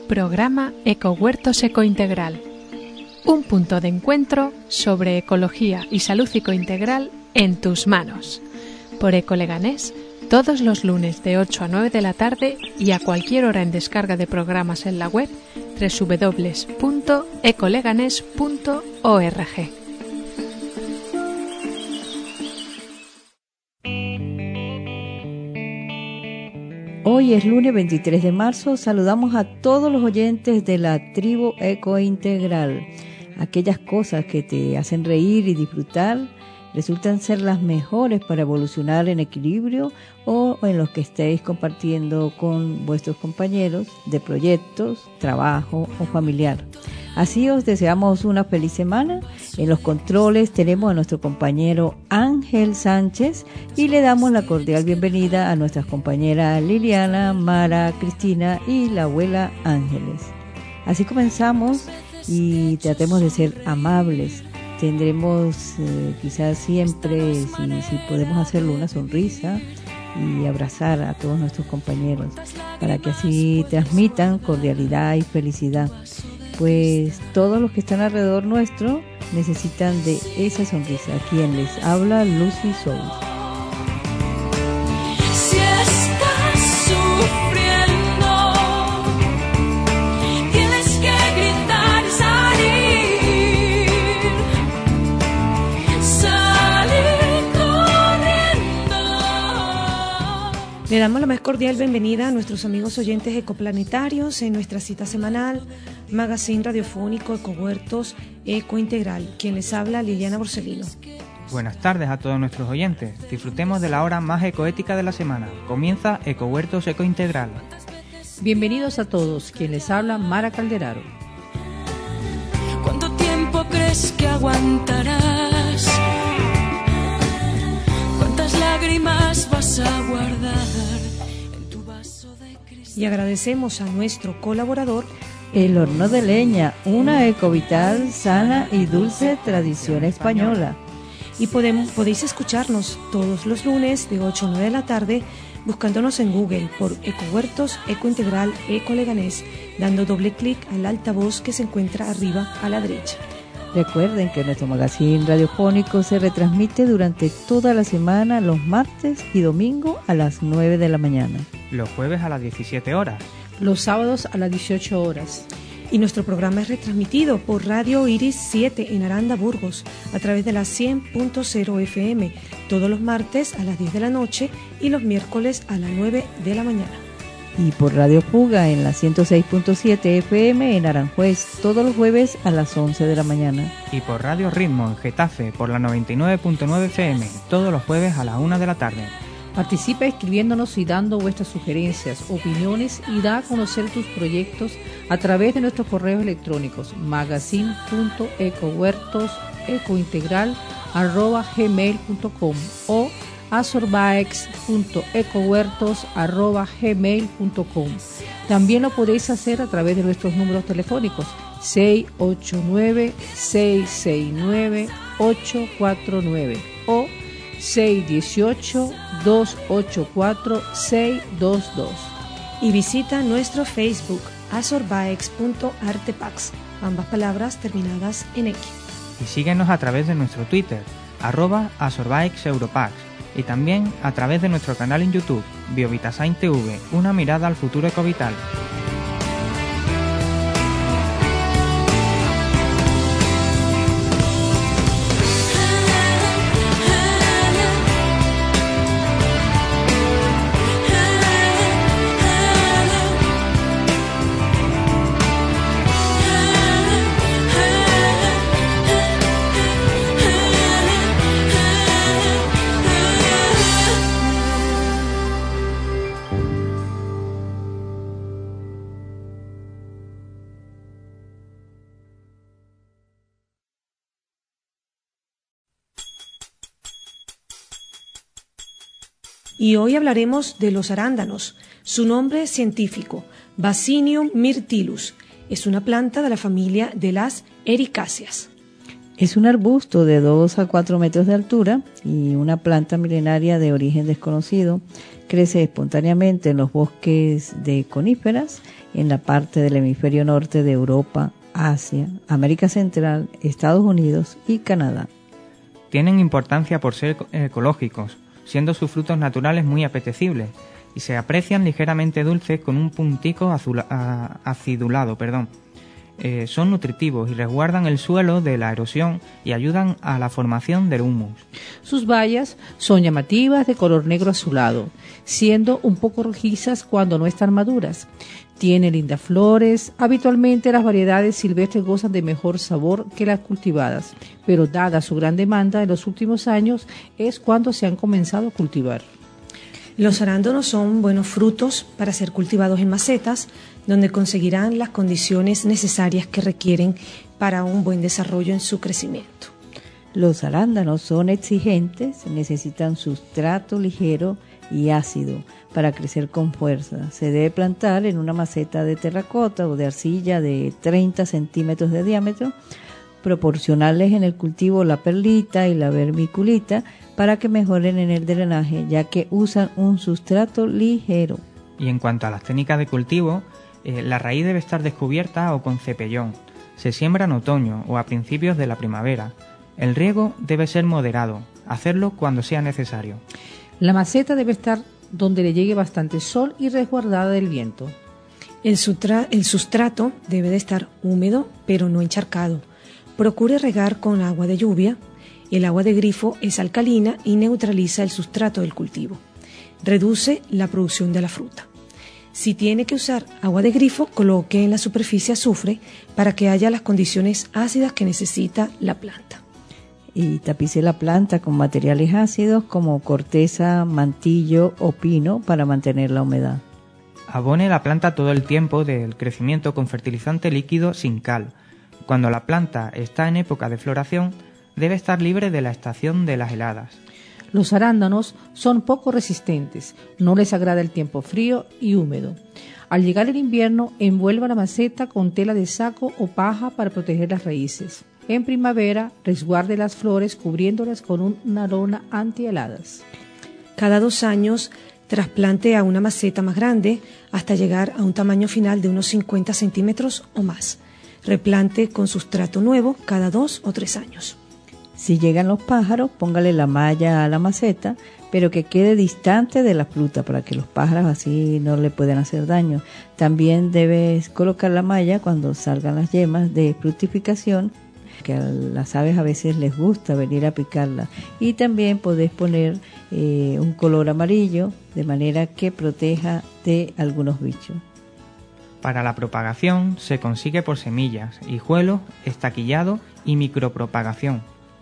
Programa Ecohuertos Ecointegral. Un punto de encuentro sobre ecología y salud ecointegral en tus manos. Por Ecoleganés, todos los lunes de 8 a 9 de la tarde y a cualquier hora en descarga de programas en la web www.ecoleganés.org. Hoy es lunes 23 de marzo. Saludamos a todos los oyentes de la tribu Ecointegral. Aquellas cosas que te hacen reír y disfrutar resultan ser las mejores para evolucionar en equilibrio o en los que estéis compartiendo con vuestros compañeros de proyectos, trabajo o familiar. Así os deseamos una feliz semana. En los controles tenemos a nuestro compañero Ángel Sánchez y le damos la cordial bienvenida a nuestras compañeras Liliana, Mara, Cristina y la abuela Ángeles. Así comenzamos y tratemos de ser amables. Tendremos quizás siempre, si podemos hacerlo, una sonrisa y abrazar a todos nuestros compañeros para que así transmitan cordialidad y felicidad. Pues todos los que están alrededor nuestro necesitan de esa sonrisa. Quien les habla, Lucy Souls. Si estás sufriendo, tienes que gritar y salir corriendo. Le damos la más cordial bienvenida a nuestros amigos oyentes ecoplanetarios en nuestra cita semanal, magazine radiofónico Ecohuertos Ecointegral. Quien les habla, Liliana Borsellino. Buenas tardes a todos nuestros oyentes. Disfrutemos de la hora más ecoética de la semana. Comienza Ecohuertos Ecointegral. Bienvenidos a todos. Quien les habla, Mara Calderaro. ¿Cuánto tiempo crees que aguantarás? ¿Cuántas lágrimas vas a guardar en tu vaso de cristal? Y agradecemos a nuestro colaborador, El Horno de Leña, una ecovital, sana y dulce tradición española. y podéis escucharnos todos los lunes de 8 a 9 de la tarde buscándonos en Google por Ecohuertos Ecointegral Ecoleganés, dando doble clic al altavoz que se encuentra arriba a la derecha. Recuerden que nuestro magazine radiofónico se retransmite durante toda la semana, los martes y domingo a las 9 de la mañana. Los jueves a las 17 horas. Los sábados a las 18 horas. Y nuestro programa es retransmitido por Radio Iris 7 en Aranda, Burgos, a través de la 100.0 FM, todos los martes a las 10 de la noche y los miércoles a las 9 de la mañana. Y por Radio Fuga en la 106.7 FM en Aranjuez, todos los jueves a las 11 de la mañana. Y por Radio Ritmo en Getafe por la 99.9 FM, todos los jueves a la 1 de la tarde. Participa escribiéndonos y dando vuestras sugerencias, opiniones y da a conocer tus proyectos a través de nuestros correos electrónicos magazine.ecohuertosecointegral@gmail.com o azorbaex.ecohuertos@gmail.com. También lo podéis hacer a través de nuestros números telefónicos 689-669-849 o 618-284-622. Y visita nuestro Facebook, azorbaex.artepax, ambas palabras terminadas en X. Y síguenos a través de nuestro Twitter, @azorbaexeuropax, y también a través de nuestro canal en YouTube, Biovitasign TV, una mirada al futuro ecovital. Y hoy hablaremos de los arándanos. Su nombre científico, Vaccinium myrtillus, es una planta de la familia de las ericáceas. Es un arbusto de 2 a 4 metros de altura y una planta milenaria de origen desconocido. Crece espontáneamente en los bosques de coníferas en la parte del hemisferio norte de Europa, Asia, América Central, Estados Unidos y Canadá. Tienen importancia por ser ecológicos, siendo sus frutos naturales muy apetecibles y se aprecian ligeramente dulces con un puntico acidulado. Son nutritivos y resguardan el suelo de la erosión y ayudan a la formación del humus. Sus bayas son llamativas, de color negro azulado, siendo un poco rojizas cuando no están maduras. Tiene lindas flores. Habitualmente las variedades silvestres gozan de mejor sabor que las cultivadas, pero dada su gran demanda en los últimos años es cuando se han comenzado a cultivar. Los arándanos son buenos frutos para ser cultivados en macetas, donde conseguirán las condiciones necesarias que requieren para un buen desarrollo en su crecimiento. Los arándanos son exigentes, necesitan sustrato ligero y ácido para crecer con fuerza. Se debe plantar en una maceta de terracota o de arcilla de 30 centímetros de diámetro, proporcionarles en el cultivo la perlita y la vermiculita para que mejoren en el drenaje, ya que usan un sustrato ligero. Y en cuanto a las técnicas de cultivo, la raíz debe estar descubierta o con cepellón. Se siembra en otoño o a principios de la primavera. El riego debe ser moderado, hacerlo cuando sea necesario. La maceta debe estar donde le llegue bastante sol y resguardada del viento. El sustrato debe de estar húmedo, pero no encharcado. Procure regar con agua de lluvia. El agua de grifo es alcalina y neutraliza el sustrato del cultivo. Reduce la producción de la fruta. Si tiene que usar agua de grifo, coloque en la superficie azufre para que haya las condiciones ácidas que necesita la planta. Y tapice la planta con materiales ácidos como corteza, mantillo o pino para mantener la humedad. Abone la planta todo el tiempo del crecimiento con fertilizante líquido sin cal. Cuando la planta está en época de floración, debe estar libre de la estación de las heladas. Los arándanos son poco resistentes, no les agrada el tiempo frío y húmedo. Al llegar el invierno, envuelva la maceta con tela de saco o paja para proteger las raíces. En primavera, resguarde las flores cubriéndolas con una lona antiheladas. Cada 2 años, trasplante a una maceta más grande hasta llegar a un tamaño final de unos 50 centímetros o más. Replante con sustrato nuevo cada 2 o 3 años. Si llegan los pájaros, póngale la malla a la maceta, pero que quede distante de la fruta para que los pájaros así no le puedan hacer daño. También debes colocar la malla cuando salgan las yemas de fructificación, que a las aves a veces les gusta venir a picarla. Y también podés poner un color amarillo de manera que proteja de algunos bichos. Para la propagación se consigue por semillas, hijuelos, estaquillado y micropropagación.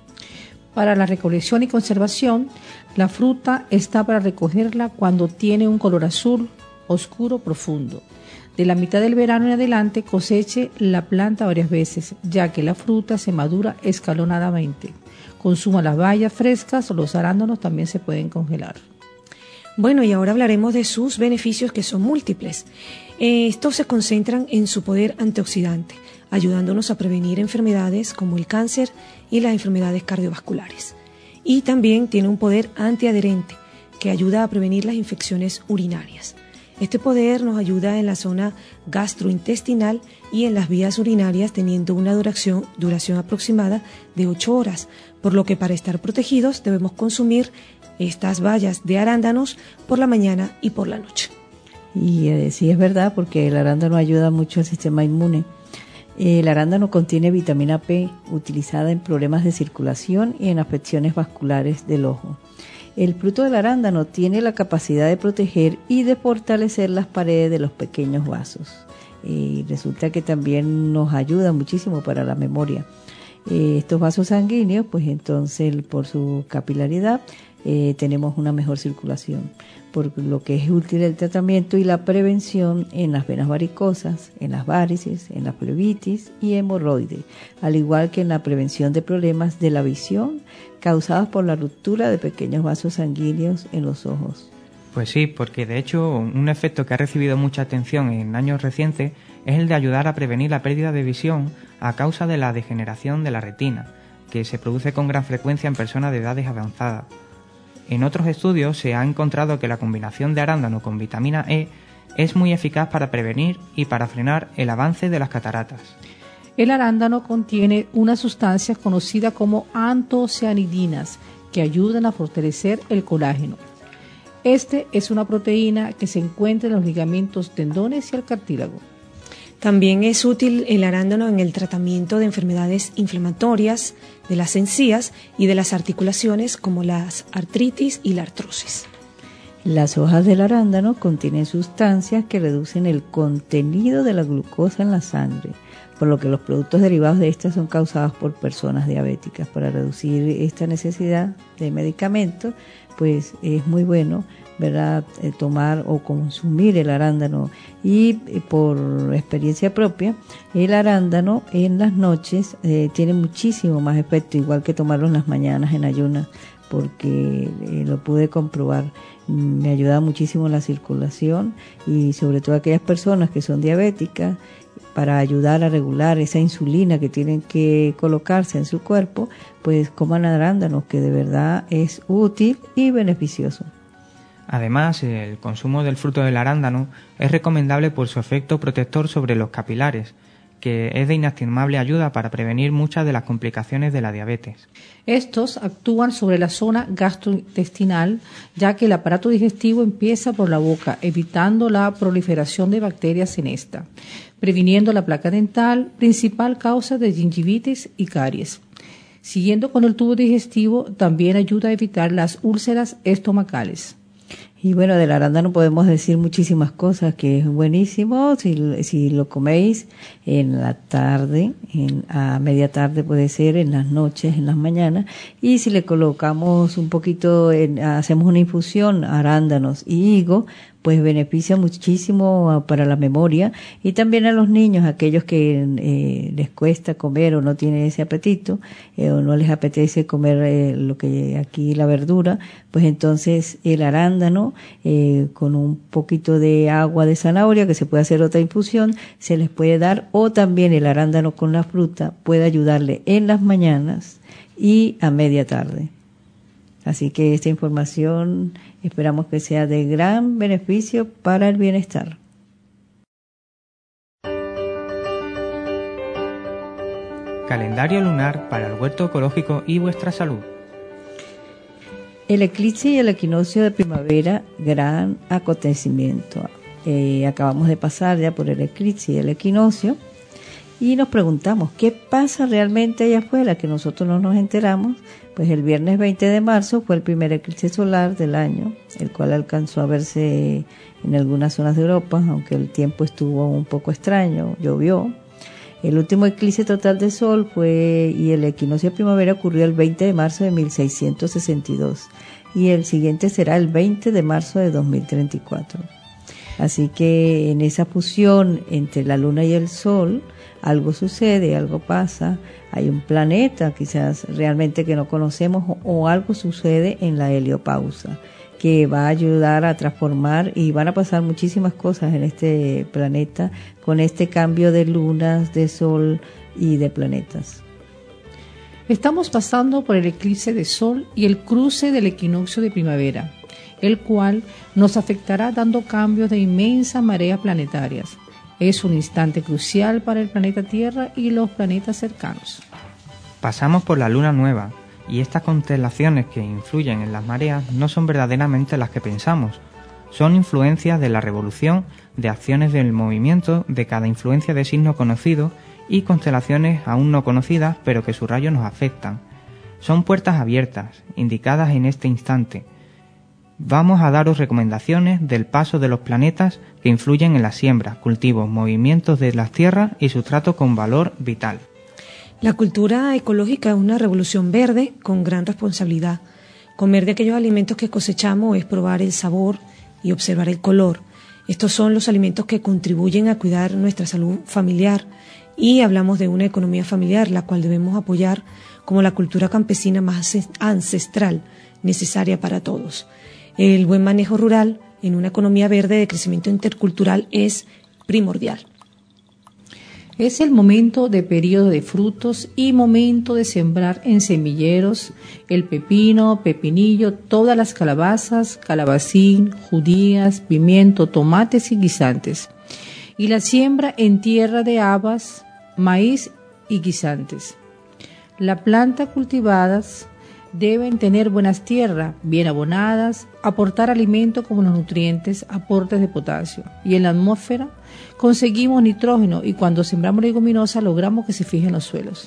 Para la recolección y conservación, la fruta está para recogerla cuando tiene un color azul oscuro profundo. De la mitad del verano en adelante coseche la planta varias veces, ya que la fruta se madura escalonadamente. Consuma las bayas frescas o los arándanos también se pueden congelar. Bueno, y ahora hablaremos de sus beneficios, que son múltiples. Estos se concentran en su poder antioxidante, ayudándonos a prevenir enfermedades como el cáncer y las enfermedades cardiovasculares. Y también tiene un poder antiadherente, que ayuda a prevenir las infecciones urinarias. Este poder nos ayuda en la zona gastrointestinal y en las vías urinarias, teniendo una duración aproximada de 8 horas, por lo que para estar protegidos debemos consumir estas bayas de arándanos por la mañana y por la noche. Y sí es verdad, porque el arándano ayuda mucho al sistema inmune. El arándano contiene vitamina P, utilizada en problemas de circulación y en afecciones vasculares del ojo. El fruto del arándano tiene la capacidad de proteger y de fortalecer las paredes de los pequeños vasos. Resulta que también nos ayuda muchísimo para la memoria. Estos vasos sanguíneos, pues entonces por su capilaridad tenemos una mejor circulación, por lo que es útil el tratamiento y la prevención en las venas varicosas, en las varices, en la flebitis y hemorroides, al igual que en la prevención de problemas de la visión causados por la ruptura de pequeños vasos sanguíneos en los ojos. Pues sí, porque de hecho un efecto que ha recibido mucha atención en años recientes es el de ayudar a prevenir la pérdida de visión a causa de la degeneración de la retina, que se produce con gran frecuencia en personas de edades avanzadas. En otros estudios se ha encontrado que la combinación de arándano con vitamina E es muy eficaz para prevenir y para frenar el avance de las cataratas. El arándano contiene unas sustancias conocidas como antocianidinas que ayudan a fortalecer el colágeno. Este es una proteína que se encuentra en los ligamentos, tendones y el cartílago. También es útil el arándano en el tratamiento de enfermedades inflamatorias de las encías y de las articulaciones como las artritis y la artrosis. Las hojas del arándano contienen sustancias que reducen el contenido de la glucosa en la sangre, por lo que los productos derivados de estas son causados por personas diabéticas. Para reducir esta necesidad de medicamentos, pues es muy bueno, ¿verdad?, tomar o consumir el arándano. Y por experiencia propia, el arándano en las noches tiene muchísimo más efecto, igual que tomarlo en las mañanas en ayunas, porque lo pude comprobar. Me ayuda muchísimo la circulación y sobre todo aquellas personas que son diabéticas, para ayudar a regular esa insulina que tienen que colocarse en su cuerpo, pues coman arándanos, que de verdad es útil y beneficioso. Además, el consumo del fruto del arándano es recomendable por su efecto protector sobre los capilares, que es de inestimable ayuda para prevenir muchas de las complicaciones de la diabetes. Estos actúan sobre la zona gastrointestinal, ya que el aparato digestivo empieza por la boca, evitando la proliferación de bacterias en esta, previniendo la placa dental, principal causa de gingivitis y caries. Siguiendo con el tubo digestivo, también ayuda a evitar las úlceras estomacales. Y bueno, del arándano podemos decir muchísimas cosas, que es buenísimo si lo coméis en la tarde, a media tarde puede ser, en las noches, en las mañanas, y si le colocamos un poquito, hacemos una infusión, arándanos y higo, pues beneficia muchísimo para la memoria, y también a los niños, aquellos que les cuesta comer o no tienen ese apetito, o no les apetece comer lo que aquí la verdura, pues entonces el arándano con un poquito de agua de zanahoria, que se puede hacer otra infusión, se les puede dar, o también el arándano con la fruta puede ayudarle en las mañanas y a media tarde. Así que esta información esperamos que sea de gran beneficio para el bienestar. Calendario lunar para el huerto ecológico y vuestra salud. El eclipse y el equinoccio de primavera, gran acontecimiento. Acabamos de pasar ya por el eclipse y el equinoccio y nos preguntamos, ¿qué pasa realmente allá afuera que nosotros no nos enteramos? Pues el viernes 20 de marzo fue el primer eclipse solar del año, el cual alcanzó a verse en algunas zonas de Europa, aunque el tiempo estuvo un poco extraño, llovió. El último eclipse total de sol y el equinoccio de primavera ocurrió el 20 de marzo de 1662 y el siguiente será el 20 de marzo de 2034. Así que en esa fusión entre la luna y el sol, algo sucede, algo pasa, hay un planeta quizás realmente que no conocemos o algo sucede en la heliopausa que va a ayudar a transformar y van a pasar muchísimas cosas en este planeta con este cambio de lunas, de sol y de planetas. Estamos pasando por el eclipse de sol y el cruce del equinoccio de primavera, el cual nos afectará dando cambios de inmensas mareas planetarias. Es un instante crucial para el planeta Tierra y los planetas cercanos. Pasamos por la luna nueva, y estas constelaciones que influyen en las mareas no son verdaderamente las que pensamos. Son influencias de la revolución, de acciones del movimiento, de cada influencia de signo conocido y constelaciones aún no conocidas pero que sus rayos nos afectan. Son puertas abiertas, indicadas en este instante. Vamos a daros recomendaciones del paso de los planetas que influyen en las siembras, cultivos, movimientos de las tierras y su trato con valor vital. La cultura ecológica es una revolución verde con gran responsabilidad. Comer de aquellos alimentos que cosechamos es probar el sabor y observar el color. Estos son los alimentos que contribuyen a cuidar nuestra salud familiar y hablamos de una economía familiar, la cual debemos apoyar como la cultura campesina más ancestral, necesaria para todos. El buen manejo rural en una economía verde de crecimiento intercultural es primordial. Es el momento de periodo de frutos y momento de sembrar en semilleros el pepino, pepinillo, todas las calabazas, calabacín, judías, pimiento, tomates y guisantes. Y la siembra en tierra de habas, maíz y guisantes. La planta cultivadas deben tener buenas tierras, bien abonadas, aportar alimento como los nutrientes, aportes de potasio. Y en la atmósfera conseguimos nitrógeno y cuando sembramos leguminosas logramos que se fijen los suelos.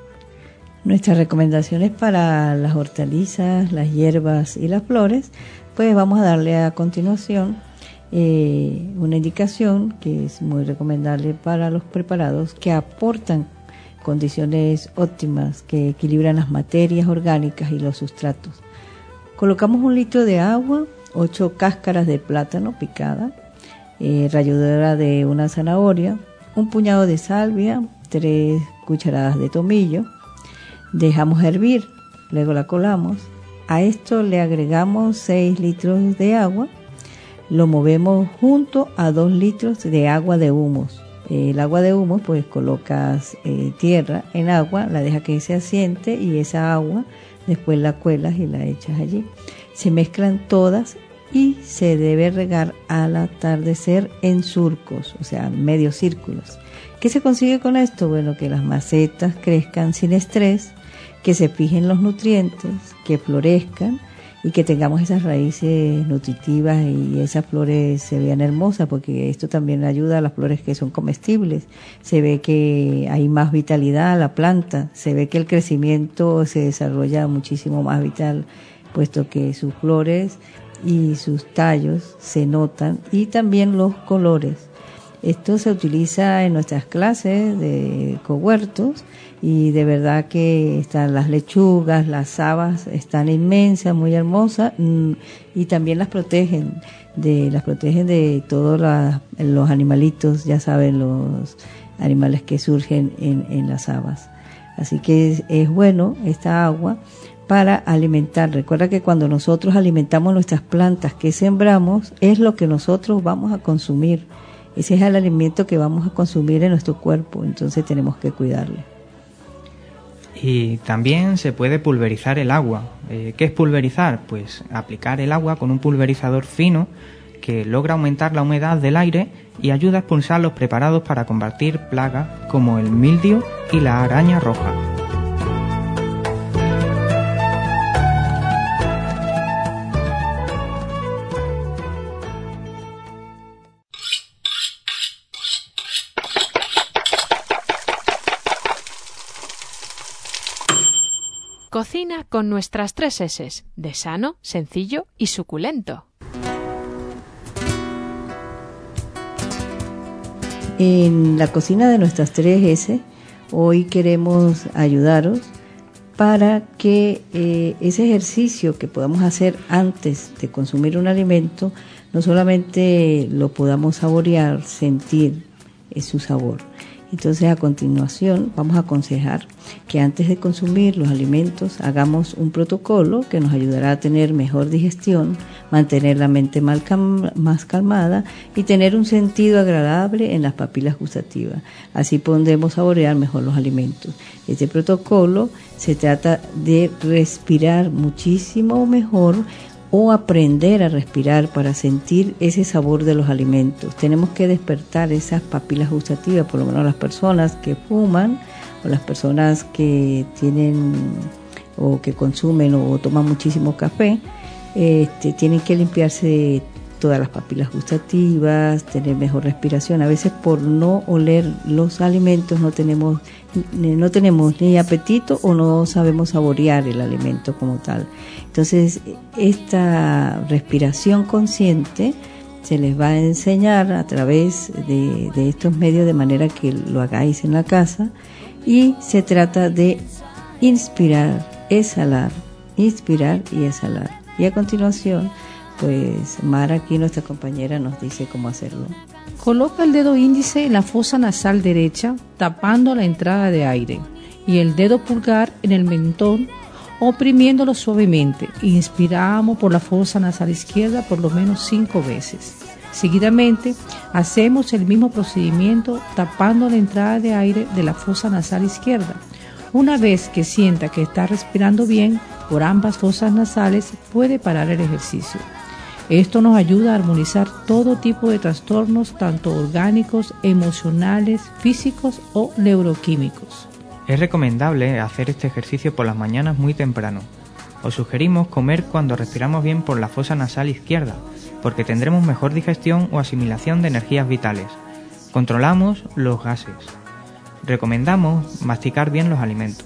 Nuestras recomendaciones para las hortalizas, las hierbas y las flores, pues vamos a darle a continuación una indicación que es muy recomendable para los preparados que aportan condiciones óptimas que equilibran las materias orgánicas y los sustratos. Colocamos 1 litro de agua, 8 cáscaras de plátano picada, ralladura de una zanahoria, un puñado de salvia, 3 cucharadas de tomillo. Dejamos hervir, luego la colamos. A esto le agregamos 6 litros de agua. Lo movemos junto a 2 litros de agua de humus. El agua de humus, pues colocas tierra en agua, la dejas que se asiente y esa agua después la cuelas y la echas allí. Se mezclan todas y se debe regar al atardecer en surcos, o sea, medios círculos. ¿Qué se consigue con esto? Bueno, que las macetas crezcan sin estrés, que se fijen los nutrientes, que florezcan y que tengamos esas raíces nutritivas y esas flores se vean hermosas, porque esto también ayuda a las flores que son comestibles. Se ve que hay más vitalidad a la planta, se ve que el crecimiento se desarrolla muchísimo más vital, puesto que sus flores y sus tallos se notan y también los colores. Esto se utiliza en nuestras clases de cohuertos y de verdad que están las lechugas, las habas, están inmensas, muy hermosas y también las protegen de todos los animalitos, ya saben, los animales que surgen en las habas. Así que es bueno esta agua para alimentar. Recuerda que cuando nosotros alimentamos nuestras plantas que sembramos, es lo que nosotros vamos a consumir. Ese es el alimento que vamos a consumir en nuestro cuerpo, entonces tenemos que cuidarlo. Y también se puede pulverizar el agua. ¿Qué es pulverizar? Pues aplicar el agua con un pulverizador fino que logra aumentar la humedad del aire y ayuda a expulsar los preparados para combatir plagas como el mildio y la araña roja. Cocina con nuestras 3 S's, de sano, sencillo y suculento. En la cocina de nuestras 3 S, hoy queremos ayudaros para que ese ejercicio que podamos hacer antes de consumir un alimento, no solamente lo podamos saborear, sentir su sabor. Entonces, a continuación, vamos a aconsejar que antes de consumir los alimentos hagamos un protocolo que nos ayudará a tener mejor digestión, mantener la mente más calmada y tener un sentido agradable en las papilas gustativas. Así podremos saborear mejor los alimentos. Este protocolo se trata de respirar muchísimo mejor o aprender a respirar para sentir ese sabor de los alimentos. Tenemos que despertar esas papilas gustativas, por lo menos las personas que fuman o las personas que tienen o que consumen o toman muchísimo café, tienen que limpiarse todas las papilas gustativas, tener mejor respiración. A veces por no oler los alimentos no tenemos ni apetito o no sabemos saborear el alimento como tal. Entonces, esta respiración consciente se les va a enseñar a través de estos medios, de manera que lo hagáis en la casa, y se trata de inspirar, exhalar, inspirar y exhalar. Y a continuación, pues Mara, aquí nuestra compañera, nos dice cómo hacerlo. Coloca el dedo índice en la fosa nasal derecha, tapando la entrada de aire, y el dedo pulgar en el mentón, oprimiéndolo suavemente. Inspiramos por la fosa nasal izquierda por lo menos 5 veces. Seguidamente, hacemos el mismo procedimiento tapando la entrada de aire de la fosa nasal izquierda. Una vez que sienta que está respirando bien por ambas fosas nasales, puede parar el ejercicio. Esto nos ayuda a armonizar todo tipo de trastornos, tanto orgánicos, emocionales, físicos o neuroquímicos. Es recomendable hacer este ejercicio por las mañanas muy temprano. Os sugerimos comer cuando respiramos bien por la fosa nasal izquierda, porque tendremos mejor digestión o asimilación de energías vitales. Controlamos los gases. Recomendamos masticar bien los alimentos.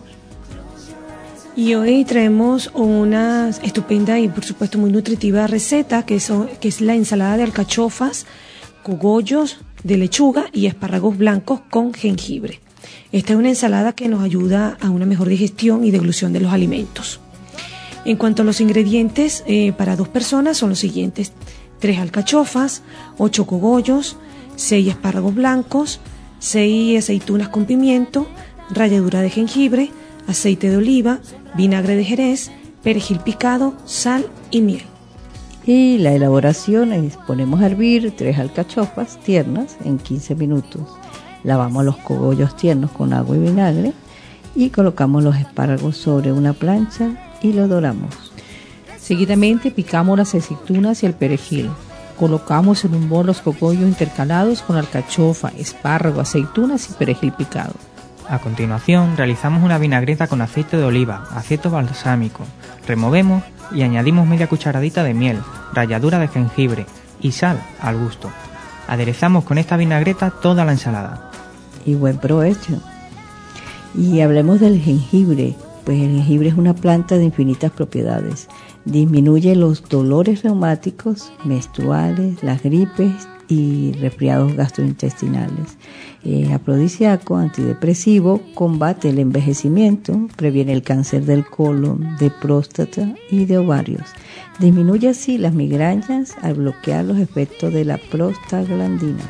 Y hoy traemos una estupenda y por supuesto muy nutritiva receta que es la ensalada de alcachofas, cogollos de lechuga y espárragos blancos con jengibre. Esta es una ensalada que nos ayuda a una mejor digestión y deglución de los alimentos. En cuanto a los ingredientes, para 2 personas son los siguientes: 3 alcachofas, 8 cogollos, 6 espárragos blancos, 6 aceitunas con pimiento, ralladura de jengibre, aceite de oliva, vinagre de Jerez, perejil picado, sal y miel. Y la elaboración es: ponemos a hervir 3 alcachofas tiernas en 15 minutos. Lavamos los cogollos tiernos con agua y vinagre y colocamos los espárragos sobre una plancha y los doramos. Seguidamente picamos las aceitunas y el perejil. Colocamos en un bol los cogollos intercalados con alcachofa, espárrago, aceitunas y perejil picado. A continuación, realizamos una vinagreta con aceite de oliva, aceite balsámico. Removemos y añadimos media cucharadita de miel, ralladura de jengibre y sal al gusto. Aderezamos con esta vinagreta toda la ensalada. Y buen provecho. Y hablemos del jengibre. Pues el jengibre es una planta de infinitas propiedades. Disminuye los dolores reumáticos, menstruales, las gripes y resfriados gastrointestinales. Afrodisíaco, antidepresivo, combate el envejecimiento, previene el cáncer del colon, de próstata y de ovarios. Disminuye así las migrañas al bloquear los efectos de la prostaglandina.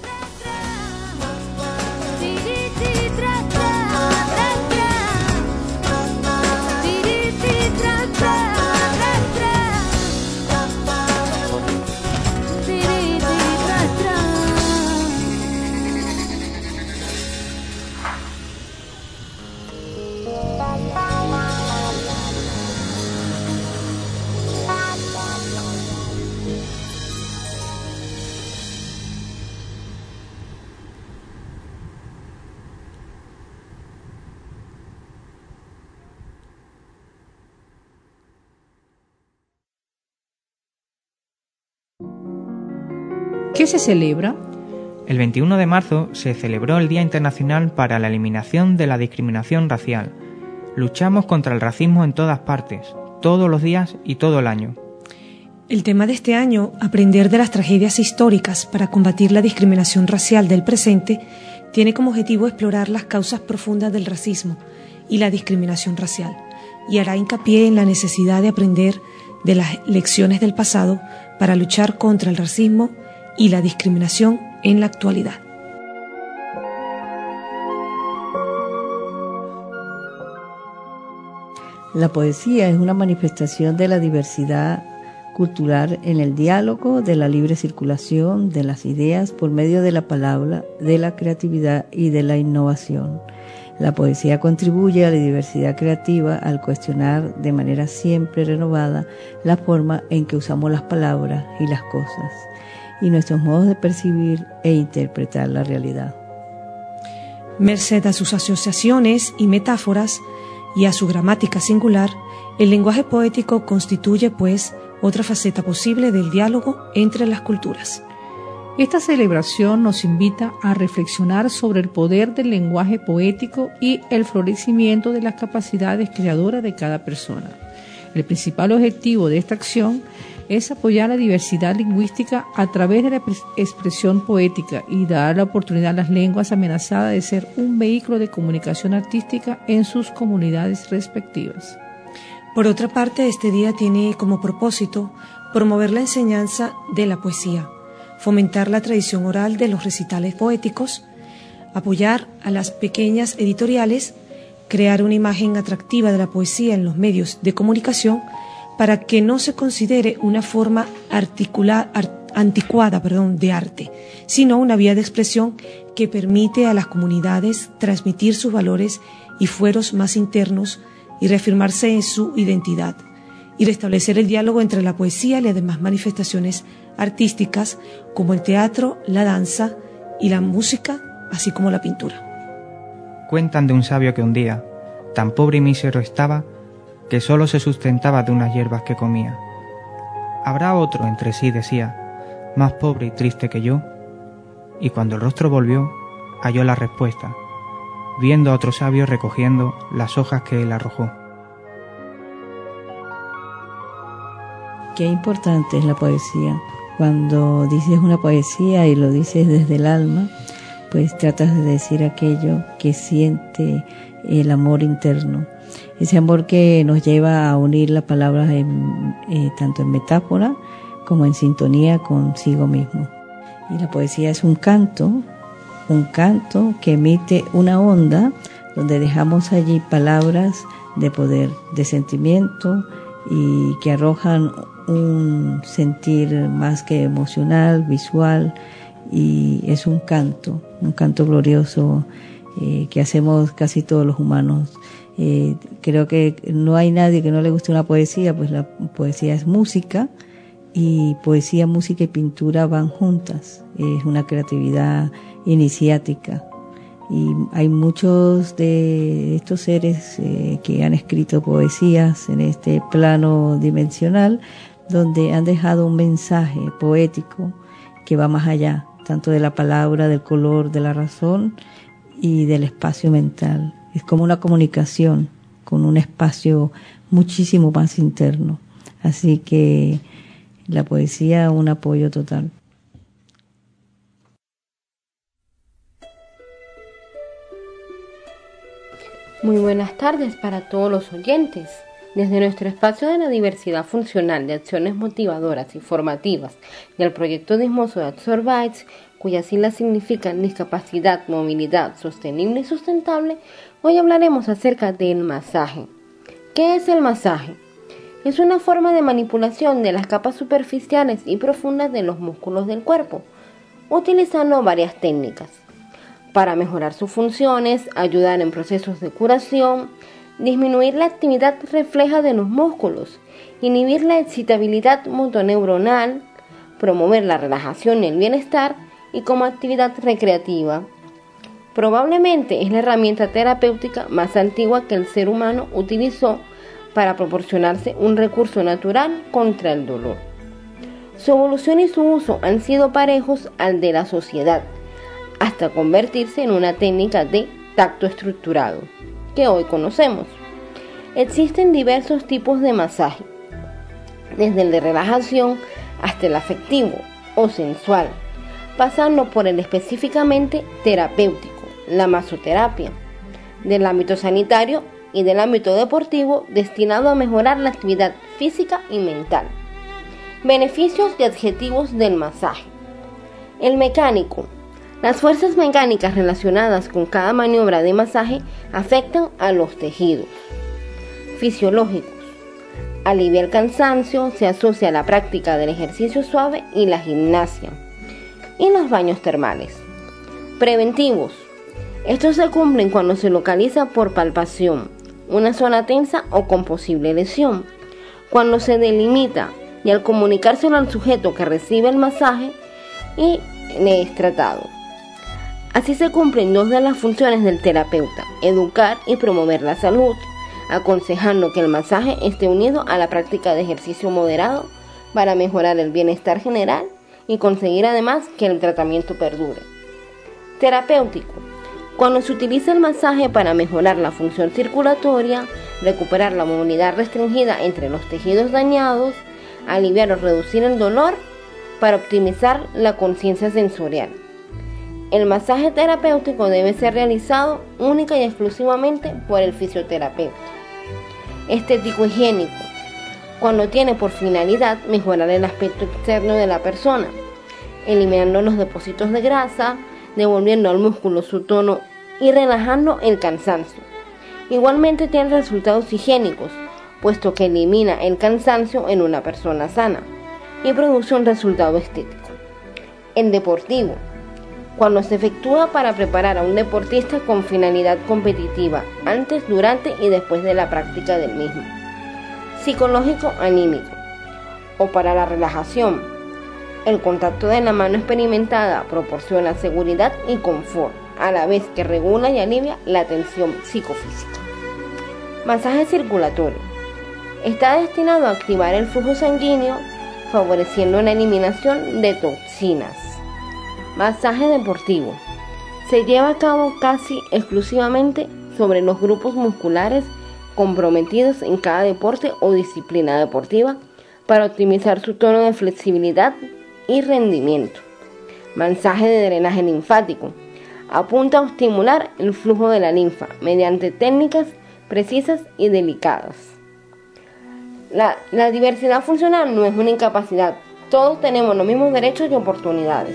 ¿Qué se celebra? El 21 de marzo se celebró el Día Internacional para la Eliminación de la Discriminación Racial. Luchamos contra el racismo en todas partes, todos los días y todo el año. El tema de este año, aprender de las tragedias históricas para combatir la discriminación racial del presente, tiene como objetivo explorar las causas profundas del racismo y la discriminación racial, y hará hincapié en la necesidad de aprender de las lecciones del pasado para luchar contra el racismo y la discriminación en la actualidad. La poesía es una manifestación de la diversidad cultural en el diálogo, de la libre circulación de las ideas por medio de la palabra, de la creatividad y de la innovación. La poesía contribuye a la diversidad creativa al cuestionar de manera siempre renovada la forma en que usamos las palabras y las cosas, y nuestros modos de percibir e interpretar la realidad. Merced a sus asociaciones y metáforas y a su gramática singular, el lenguaje poético constituye, pues, otra faceta posible del diálogo entre las culturas. Esta celebración nos invita a reflexionar sobre el poder del lenguaje poético y el florecimiento de las capacidades creadoras de cada persona. El principal objetivo de esta acción es apoyar la diversidad lingüística a través de la expresión poética y dar la oportunidad a las lenguas amenazadas de ser un vehículo de comunicación artística en sus comunidades respectivas. Por otra parte, este día tiene como propósito promover la enseñanza de la poesía, fomentar la tradición oral de los recitales poéticos, apoyar a las pequeñas editoriales, crear una imagen atractiva de la poesía en los medios de comunicación, para que no se considere una forma anticuada de arte, sino una vía de expresión que permite a las comunidades transmitir sus valores y fueros más internos y reafirmarse en su identidad, y restablecer el diálogo entre la poesía y las demás manifestaciones artísticas como el teatro, la danza y la música, así como la pintura. Cuentan de un sabio que un día, tan pobre y mísero estaba, que solo se sustentaba de unas hierbas que comía. Habrá otro, entre sí decía, más pobre y triste que yo. Y cuando el rostro volvió, halló la respuesta, viendo a otro sabio recogiendo las hojas que él arrojó. Qué importante es la poesía. Cuando dices una poesía y lo dices desde el alma, pues tratas de decir aquello que siente el amor interno. Ese amor que nos lleva a unir las palabras tanto en metáfora como en sintonía consigo mismo. Y la poesía es un canto que emite una onda donde dejamos allí palabras de poder, de sentimiento y que arrojan un sentir más que emocional, visual, y es un canto glorioso que hacemos casi todos los humanos. Creo que no hay nadie que no le guste una poesía, pues la poesía es música, y poesía, música y pintura van juntas. Es una creatividad iniciática, y hay muchos de estos seres que han escrito poesías en este plano dimensional, donde han dejado un mensaje poético que va más allá, tanto de la palabra, del color, de la razón y del espacio mental. Es como una comunicación con un espacio muchísimo más interno. Así que la poesía, un apoyo total. Muy buenas tardes para todos los oyentes. Desde nuestro espacio de la diversidad funcional de acciones motivadoras y formativas del proyecto Dismoso de Absorbites, cuyas siglas significan discapacidad, movilidad, sostenible y sustentable, hoy hablaremos acerca del masaje. ¿Qué es el masaje? Es una forma de manipulación de las capas superficiales y profundas de los músculos del cuerpo, utilizando varias técnicas para mejorar sus funciones, ayudar en procesos de curación, disminuir la actividad refleja de los músculos, inhibir la excitabilidad motoneuronal, promover la relajación y el bienestar, y como actividad recreativa. Probablemente es la herramienta terapéutica más antigua que el ser humano utilizó para proporcionarse un recurso natural contra el dolor. Su evolución y su uso han sido parejos al de la sociedad, hasta convertirse en una técnica de tacto estructurado, que hoy conocemos. Existen diversos tipos de masaje, desde el de relajación hasta el afectivo o sensual, pasando por el específicamente terapéutico, la masoterapia, del ámbito sanitario y del ámbito deportivo, destinado a mejorar la actividad física y mental. Beneficios y adjetivos del masaje. El mecánico. Las fuerzas mecánicas relacionadas con cada maniobra de masaje afectan a los tejidos. Fisiológicos. Alivia el cansancio, se asocia a la práctica del ejercicio suave y la gimnasia. Y los baños termales. Preventivos. Estos se cumplen cuando se localiza por palpación una zona tensa o con posible lesión, cuando se delimita y al comunicárselo al sujeto que recibe el masaje y le es tratado. Así se cumplen dos de las funciones del terapeuta: educar y promover la salud, aconsejando que el masaje esté unido a la práctica de ejercicio moderado para mejorar el bienestar general y conseguir además que el tratamiento perdure. Terapéutico. Cuando se utiliza el masaje para mejorar la función circulatoria, recuperar la movilidad restringida entre los tejidos dañados, aliviar o reducir el dolor, para optimizar la conciencia sensorial. El masaje terapéutico debe ser realizado única y exclusivamente por el fisioterapeuta. Estético higiénico. Cuando tiene por finalidad mejorar el aspecto externo de la persona, eliminando los depósitos de grasa, devolviendo al músculo su tono y relajando el cansancio. Igualmente tiene resultados higiénicos, puesto que elimina el cansancio en una persona sana y produce un resultado estético. El deportivo, cuando se efectúa para preparar a un deportista con finalidad competitiva, antes, durante y después de la práctica del mismo. Psicológico anímico, o para la relajación. El contacto de la mano experimentada proporciona seguridad y confort, a la vez que regula y alivia la tensión psicofísica. Masaje circulatorio. Está destinado a activar el flujo sanguíneo, favoreciendo la eliminación de toxinas. Masaje deportivo. Se lleva a cabo casi exclusivamente sobre los grupos musculares comprometidos en cada deporte o disciplina deportiva para optimizar su tono de flexibilidad y rendimiento. Masaje de drenaje linfático. Apunta a estimular el flujo de la linfa mediante técnicas precisas y delicadas. La diversidad funcional no es una incapacidad. Todos tenemos los mismos derechos y oportunidades.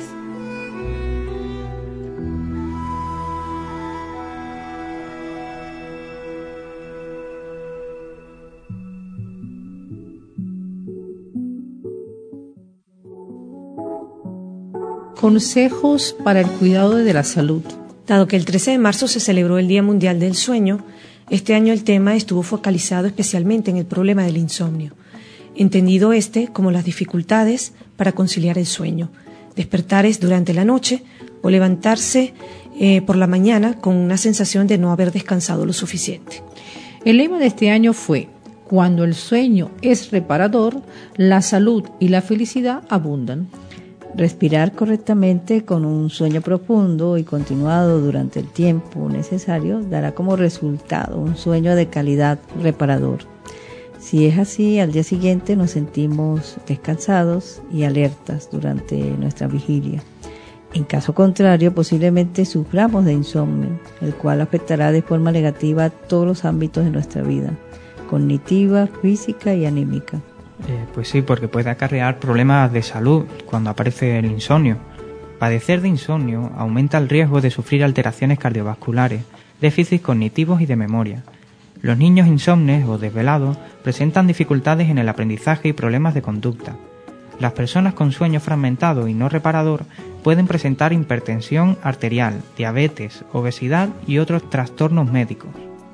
Consejos para el cuidado de la salud. Dado que el 13 de marzo se celebró el Día Mundial del Sueño, este año el tema estuvo focalizado especialmente en el problema del insomnio, entendido como las dificultades para conciliar el sueño, despertares durante la noche o levantarse por la mañana con una sensación de no haber descansado lo suficiente. El lema de este año fue: cuando el sueño es reparador, la salud y la felicidad abundan. Respirar correctamente con un sueño profundo y continuado durante el tiempo necesario dará como resultado un sueño de calidad reparador. Si es así, al día siguiente nos sentimos descansados y alertas durante nuestra vigilia. En caso contrario, posiblemente suframos de insomnio, el cual afectará de forma negativa a todos los ámbitos de nuestra vida, cognitiva, física y anímica. Pues sí, porque puede acarrear problemas de salud cuando aparece el insomnio. Padecer de insomnio aumenta el riesgo de sufrir alteraciones cardiovasculares, déficits cognitivos y de memoria. Los niños insomnes o desvelados presentan dificultades en el aprendizaje y problemas de conducta. Las personas con sueño fragmentado y no reparador pueden presentar hipertensión arterial, diabetes, obesidad y otros trastornos médicos.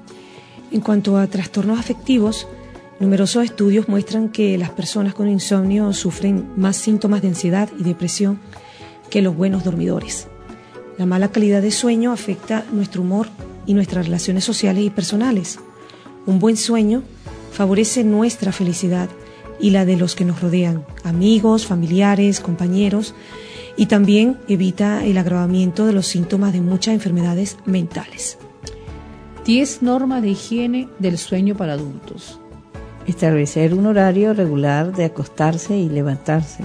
En cuanto a trastornos afectivos, numerosos estudios muestran que las personas con insomnio sufren más síntomas de ansiedad y depresión que los buenos dormidores. La mala calidad de sueño afecta nuestro humor y nuestras relaciones sociales y personales. Un buen sueño favorece nuestra felicidad y la de los que nos rodean, amigos, familiares, compañeros, y también evita el agravamiento de los síntomas de muchas enfermedades mentales. 10 normas de higiene del sueño para adultos. Establecer un horario regular de acostarse y levantarse.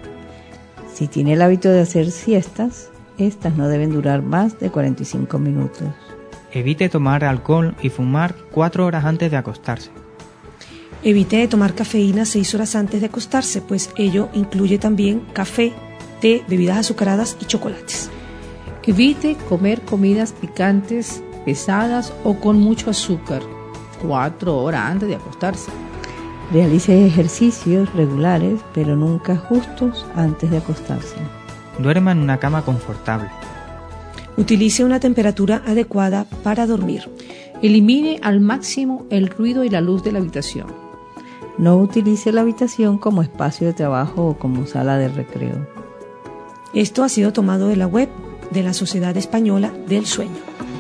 Si tiene el hábito de hacer siestas, estas no deben durar más de 45 minutos. Evite tomar alcohol y fumar 4 horas antes de acostarse. Evite tomar cafeína 6 horas antes de acostarse, pues ello incluye también café, té, bebidas azucaradas y chocolates. Evite comer comidas picantes, pesadas o con mucho azúcar 4 horas antes de acostarse. Realice ejercicios regulares, pero nunca justos antes de acostarse. Duerma en una cama confortable. Utilice una temperatura adecuada para dormir. Elimine al máximo el ruido y la luz de la habitación. No utilice la habitación como espacio de trabajo o como sala de recreo. Esto ha sido tomado de la web de la Sociedad Española del Sueño.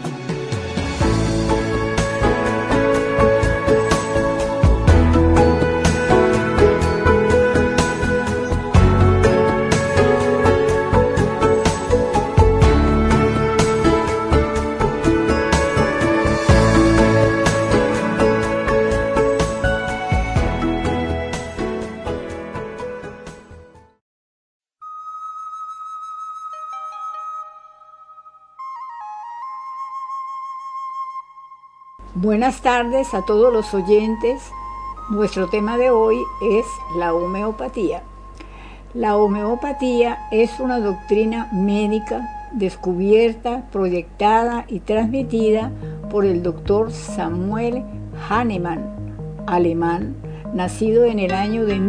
Buenas tardes a todos los oyentes. Nuestro tema de hoy es la homeopatía. La homeopatía es una doctrina médica descubierta, proyectada y transmitida por el doctor Samuel Hahnemann, alemán, nacido en el año de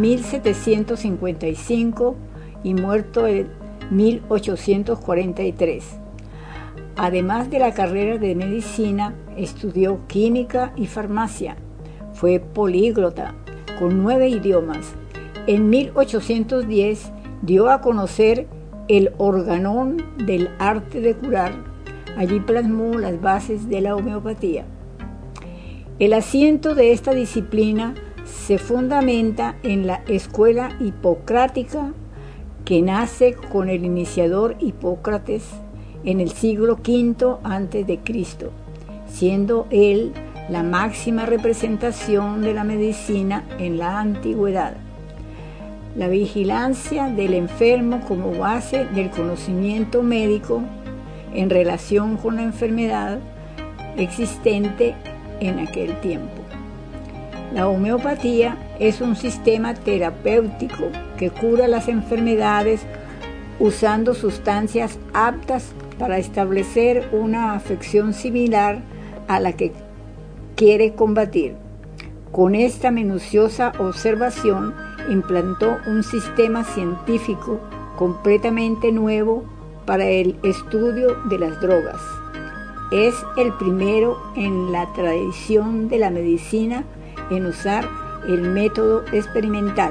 1755 y muerto en 1843. Además de la carrera de medicina, estudió química y farmacia. Fue políglota, con 9 idiomas. En 1810 dio a conocer el organón del arte de curar. Allí plasmó las bases de la homeopatía. El asiento de esta disciplina se fundamenta en la escuela hipocrática que nace con el iniciador Hipócrates en el siglo V a.C., siendo él la máxima representación de la medicina en la antigüedad. La vigilancia del enfermo como base del conocimiento médico en relación con la enfermedad existente en aquel tiempo. La homeopatía es un sistema terapéutico que cura las enfermedades usando sustancias aptas para establecer una afección similar a la que quiere combatir. Con esta minuciosa observación implantó un sistema científico completamente nuevo para el estudio de las drogas. Es el primero en la tradición de la medicina en usar el método experimental.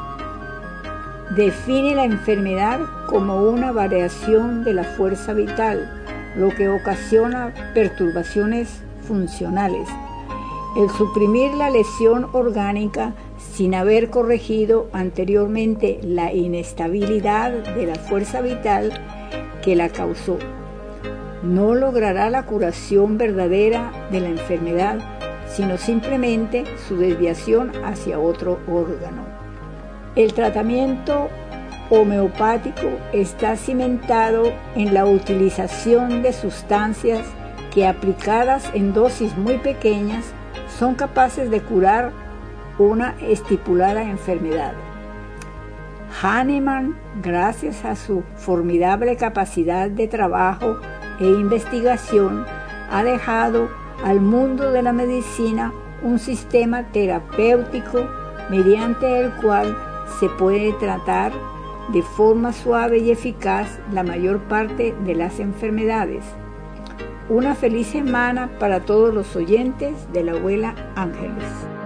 Define la enfermedad como una variación de la fuerza vital, lo que ocasiona perturbaciones funcionales. El suprimir la lesión orgánica sin haber corregido anteriormente la inestabilidad de la fuerza vital que la causó, no logrará la curación verdadera de la enfermedad, sino simplemente su desviación hacia otro órgano. El tratamiento homeopático está cimentado en la utilización de sustancias que, aplicadas en dosis muy pequeñas, son capaces de curar una estipulada enfermedad. Hahnemann, gracias a su formidable capacidad de trabajo e investigación, ha dejado al mundo de la medicina un sistema terapéutico mediante el cual se puede tratar de forma suave y eficaz la mayor parte de las enfermedades. Una feliz semana para todos los oyentes de la Abuela Ángeles.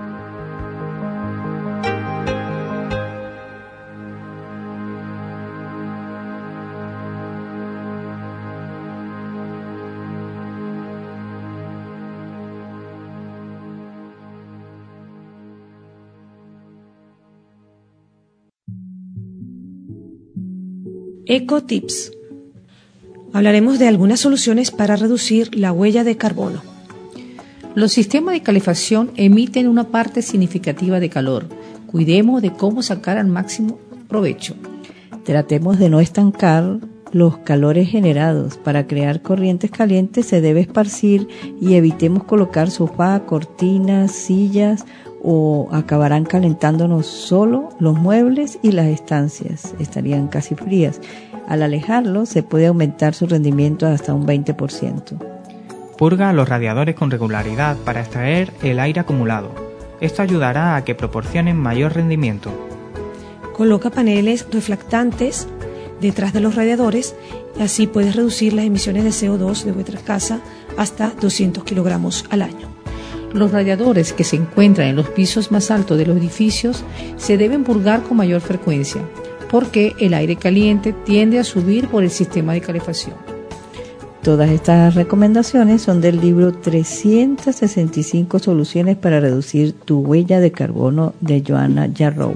Ecotips. Hablaremos de algunas soluciones para reducir la huella de carbono. Los sistemas de calefacción emiten una parte significativa de calor. Cuidemos de cómo sacar al máximo provecho. Tratemos de no estancar los calores generados. Para crear corrientes calientes se debe esparcir y evitemos colocar sofá, cortinas, sillas o acabarán calentándonos solo los muebles y las estancias. Estarían casi frías. Al alejarlo se puede aumentar su rendimiento hasta un 20%. Purga los radiadores con regularidad para extraer el aire acumulado. Esto ayudará a que proporcionen mayor rendimiento. Coloca paneles reflectantes detrás de los radiadores y así puedes reducir las emisiones de CO2 de vuestra casa hasta 200 kilogramos al año. Los radiadores que se encuentran en los pisos más altos de los edificios se deben purgar con mayor frecuencia, porque el aire caliente tiende a subir por el sistema de calefacción. Todas estas recomendaciones son del libro 365 soluciones para reducir tu huella de carbono de Joanna Jarrow.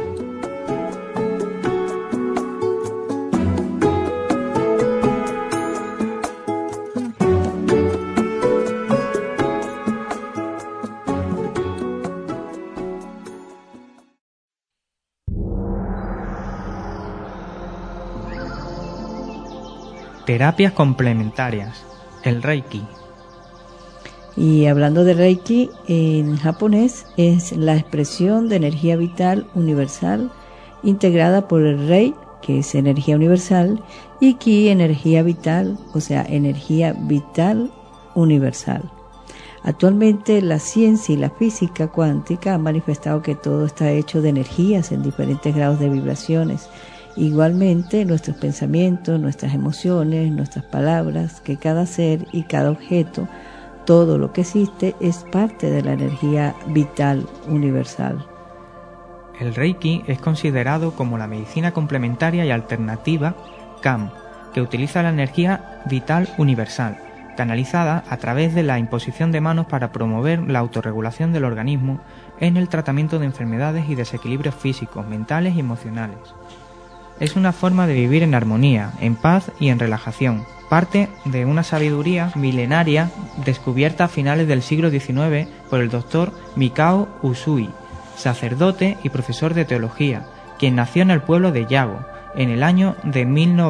Terapias complementarias. El Reiki. Y hablando de Reiki, en japonés es la expresión de energía vital universal integrada por el Rei, que es energía universal, y Ki, energía vital, o sea, energía vital universal. Actualmente la ciencia y la física cuántica han manifestado que todo está hecho de energías en diferentes grados de vibraciones. Igualmente nuestros pensamientos, nuestras emociones, nuestras palabras, que cada ser y cada objeto, todo lo que existe es parte de la energía vital universal. El Reiki es considerado como la medicina complementaria y alternativa CAM, que utiliza la energía vital universal, canalizada a través de la imposición de manos para promover la autorregulación del organismo en el tratamiento de enfermedades y desequilibrios físicos, mentales y emocionales. Es una forma de vivir en armonía, en paz y en relajación. Parte de una sabiduría milenaria descubierta a finales del siglo XIX por el doctor Mikao Usui, sacerdote y profesor de teología, quien nació en el pueblo de Yago, en el año de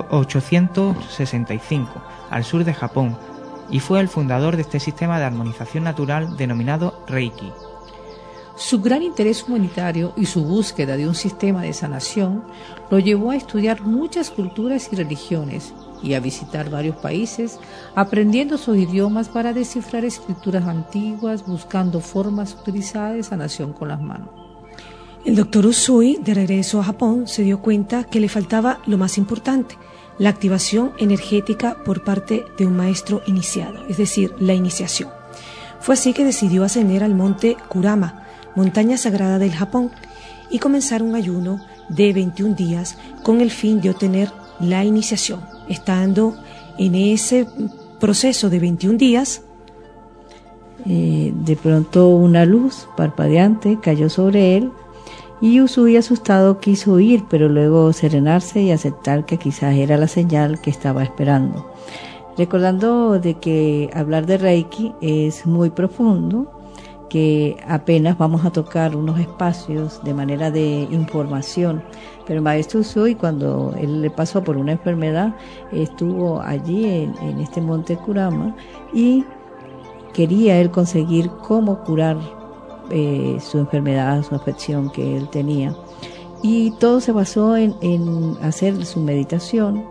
1865, al sur de Japón, y fue el fundador de este sistema de armonización natural denominado Reiki. Su gran interés humanitario y su búsqueda de un sistema de sanación lo llevó a estudiar muchas culturas y religiones y a visitar varios países, aprendiendo sus idiomas para descifrar escrituras antiguas, buscando formas utilizadas de sanación con las manos. El doctor Usui, de regreso a Japón, se dio cuenta que le faltaba lo más importante, la activación energética por parte de un maestro iniciado, es decir, la iniciación. Fue así que decidió ascender al monte Kurama, montaña sagrada del Japón, y comenzar un ayuno de 21 días con el fin de obtener la iniciación. Estando en ese proceso de 21 días, de pronto una luz parpadeante cayó sobre él y Usui, asustado, quiso huir, pero luego serenarse y aceptar que quizás era la señal que estaba esperando. Recordando de que hablar de Reiki es muy profundo, que apenas vamos a tocar unos espacios de manera de información, pero el maestro Usui, cuando él le pasó por una enfermedad, estuvo allí en este monte Kurama y quería él conseguir cómo curar su enfermedad, su afección que él tenía, y todo se basó en hacer su meditación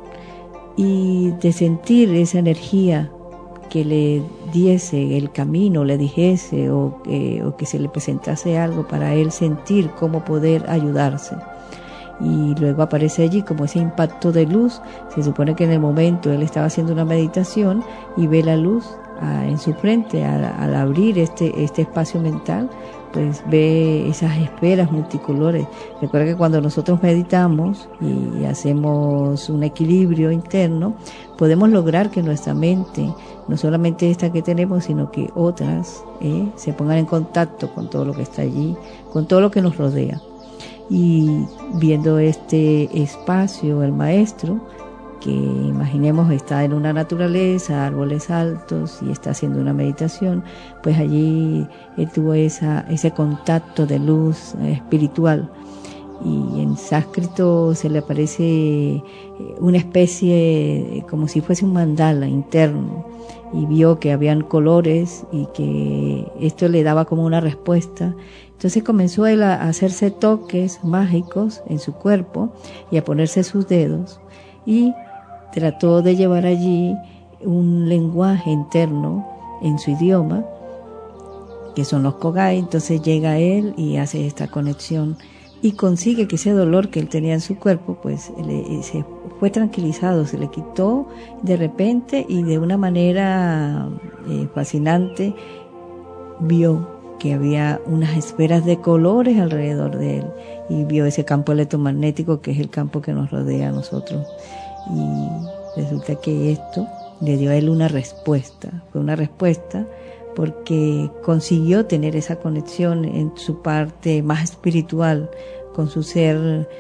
y de sentir esa energía que le diese el camino, le dijese o que se le presentase algo para él sentir cómo poder ayudarse. Y luego aparece allí como ese impacto de luz. Se supone que en el momento él estaba haciendo una meditación y ve la luz en su frente. Al abrir este espacio mental, pues ve esas esferas multicolores. Recuerda que cuando nosotros meditamos y hacemos un equilibrio interno, podemos lograr que nuestra mente, no solamente esta que tenemos, sino que otras se pongan en contacto con todo lo que está allí, con todo lo que nos rodea. Y viendo este espacio, el maestro, que imaginemos está en una naturaleza, árboles altos, y está haciendo una meditación, pues allí él tuvo ese contacto de luz espiritual. Y en sánscrito se le aparece una especie como si fuese un mandala interno, y vio que habían colores y que esto le daba como una respuesta. Entonces comenzó él a hacerse toques mágicos en su cuerpo y a ponerse sus dedos, y trató de llevar allí un lenguaje interno en su idioma, que son los Kogai. Entonces llega él y hace esta conexión y consigue que ese dolor que él tenía en su cuerpo pues se fue tranquilizado, se le quitó de repente, y de una manera fascinante vio que había unas esferas de colores alrededor de él, y vio ese campo electromagnético que es el campo que nos rodea a nosotros. Y resulta que esto le dio a él una respuesta, fue una respuesta porque consiguió tener esa conexión en su parte más espiritual, con su ser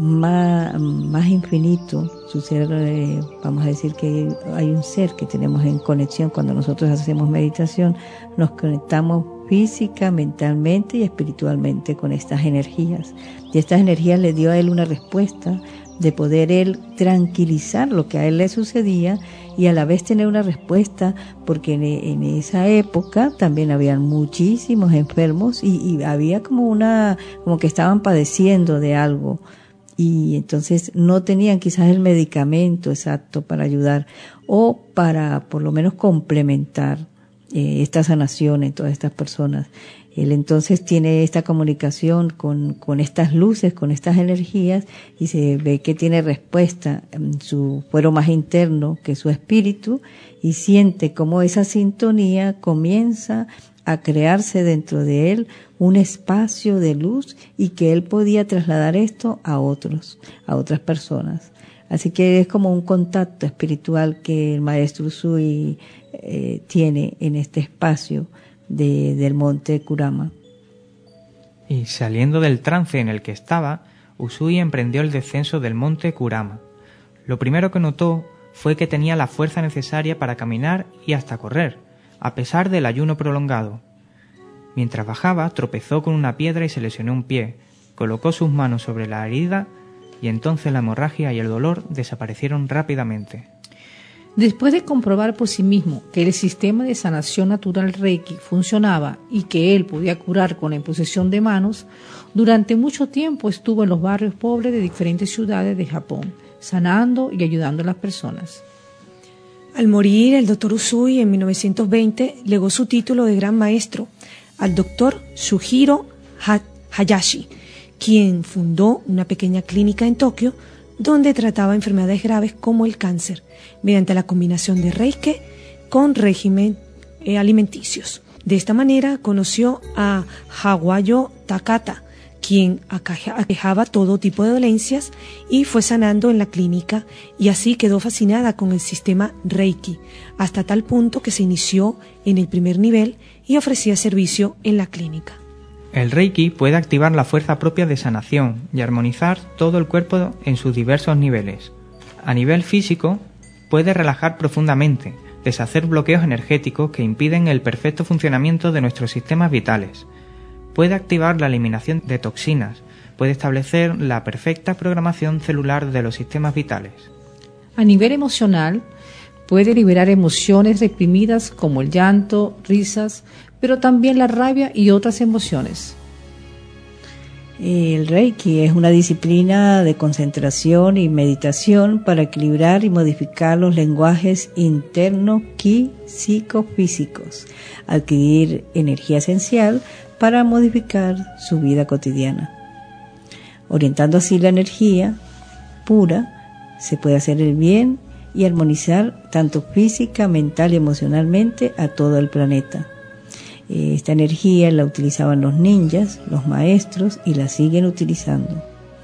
más infinito, su ser, vamos a decir que hay un ser que tenemos en conexión. Cuando nosotros hacemos meditación, nos conectamos física, mentalmente y espiritualmente con estas energías, y estas energías le dio a él una respuesta de poder él tranquilizar lo que a él le sucedía y a la vez tener una respuesta, porque en esa época también habían muchísimos enfermos y había como que estaban padeciendo de algo, y entonces no tenían quizás el medicamento exacto para ayudar o para por lo menos complementar esta sanación en todas estas personas. Él entonces tiene esta comunicación con estas luces, con estas energías, y se ve que tiene respuesta en su fuero más interno, que es su espíritu, y siente cómo esa sintonía comienza a crearse dentro de él un espacio de luz, y que él podía trasladar esto a otras personas. Así que es como un contacto espiritual que el maestro Usui tiene en este espacio del monte Kurama. Y saliendo del trance en el que estaba, Usui emprendió el descenso del monte Kurama. Lo primero que notó fue que tenía la fuerza necesaria para caminar y hasta correr, a pesar del ayuno prolongado. Mientras bajaba, tropezó con una piedra y se lesionó un pie. Colocó sus manos sobre la herida y entonces la hemorragia y el dolor desaparecieron rápidamente. Después de comprobar por sí mismo que el sistema de sanación natural Reiki funcionaba y que él podía curar con la imposición de manos, durante mucho tiempo estuvo en los barrios pobres de diferentes ciudades de Japón, sanando y ayudando a las personas. Al morir, el Dr. Usui en 1920 legó su título de Gran Maestro al Dr. Shuhiro Hayashi, quien fundó una pequeña clínica en Tokio donde trataba enfermedades graves como el cáncer, mediante la combinación de Reiki con régimen alimenticios. De esta manera conoció a Hawayo Takata, quien aquejaba todo tipo de dolencias, y fue sanando en la clínica, y así quedó fascinada con el sistema Reiki, hasta tal punto que se inició en el primer nivel y ofrecía servicio en la clínica. El Reiki puede activar la fuerza propia de sanación y armonizar todo el cuerpo en sus diversos niveles. A nivel físico, puede relajar profundamente, deshacer bloqueos energéticos que impiden el perfecto funcionamiento de nuestros sistemas vitales. Puede activar la eliminación de toxinas, puede establecer la perfecta programación celular de los sistemas vitales. A nivel emocional, puede liberar emociones reprimidas como el llanto, risas, pero también la rabia y otras emociones. El Reiki es una disciplina de concentración y meditación para equilibrar y modificar los lenguajes internos ki psicofísicos, adquirir energía esencial para modificar su vida cotidiana. Orientando así la energía pura, se puede hacer el bien y armonizar tanto física, mental y emocionalmente a todo el planeta. Esta energía la utilizaban los ninjas, los maestros, y la siguen utilizando.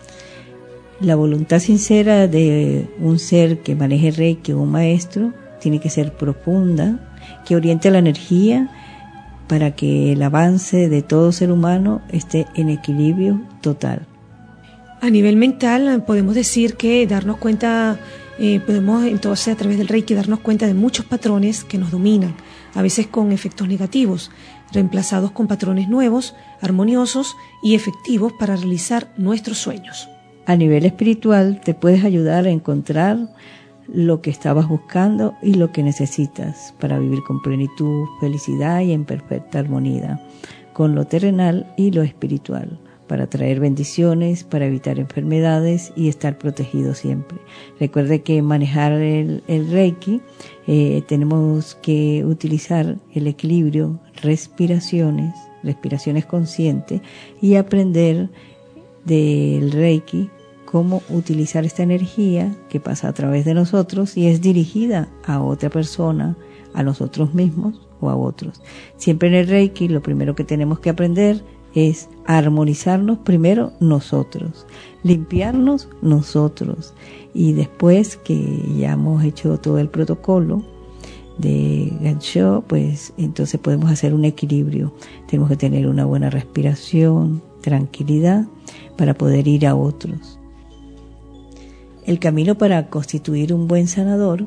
La voluntad sincera de un ser que maneje Reiki o un maestro tiene que ser profunda, que oriente la energía para que el avance de todo ser humano esté en equilibrio total. A nivel mental podemos decir que darnos cuenta, podemos entonces a través del Reiki darnos cuenta de muchos patrones que nos dominan, a veces con efectos negativos, reemplazados con patrones nuevos, armoniosos y efectivos para realizar nuestros sueños. A nivel espiritual te puedes ayudar a encontrar lo que estabas buscando y lo que necesitas para vivir con plenitud, felicidad y en perfecta armonía con lo terrenal y lo espiritual, para traer bendiciones, para evitar enfermedades y estar protegido siempre. Recuerde que manejar el Reiki tenemos que utilizar el equilibrio, respiraciones conscientes, y aprender del Reiki cómo utilizar esta energía que pasa a través de nosotros y es dirigida a otra persona, a nosotros mismos o a otros. Siempre en el Reiki lo primero que tenemos que aprender es armonizarnos primero nosotros, limpiarnos nosotros, y después que ya hemos hecho todo el protocolo de Gansho, pues entonces podemos hacer un equilibrio. Tenemos que tener una buena respiración, tranquilidad para poder ir a otros. El camino para constituir un buen sanador